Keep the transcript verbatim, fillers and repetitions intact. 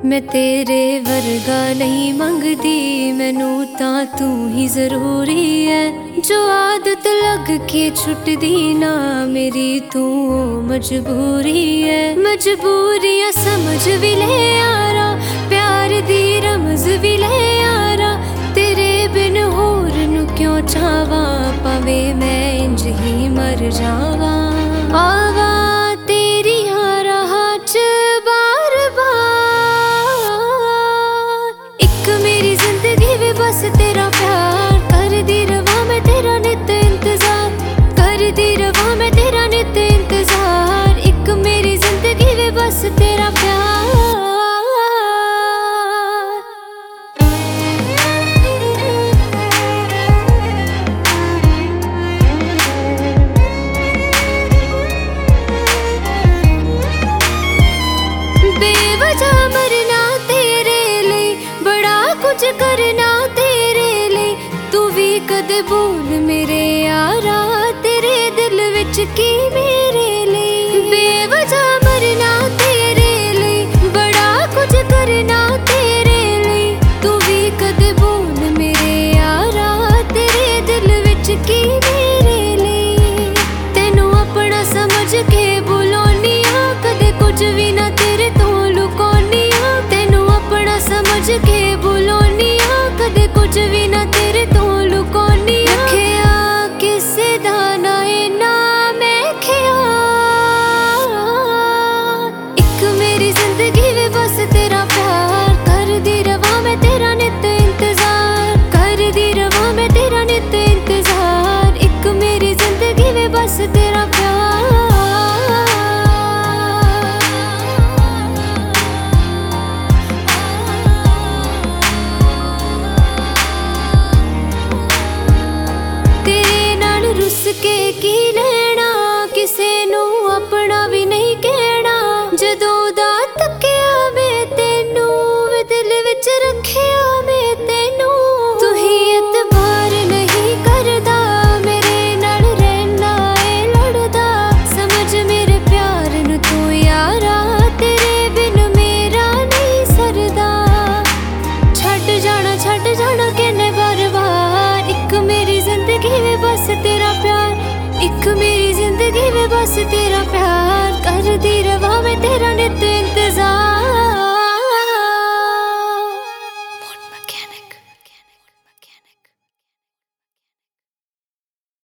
मैं तेरे वर्गा नहीं मंगती, मैनू तां तू ही जरूरी है। जो आदत लग के छुटदी ना मेरी, तू मजबूरी है। मजबूरियां समझ भी ले यारा, प्यार दी रमज भी ले यारा। तेरे बिन होर नू क्यों चाहवा, भावे मैं इंज ही मर जावा। आवा तेरी राह च बार बार, एक मेरी जिंदगी वे बस तेरा प्यार। करदी रवां मैं तेरा नित इंतजार, करदी रवां मैं तेरा नित इंतजार। एक मेरी जिंदगी वे बस तेरा प्यार। बेवजह मरना तेरे लिए, बड़ा कुछ करना तेरे लिए। तू भी कदे बोल मेरे यारा, तेरे दिल विच की मेरा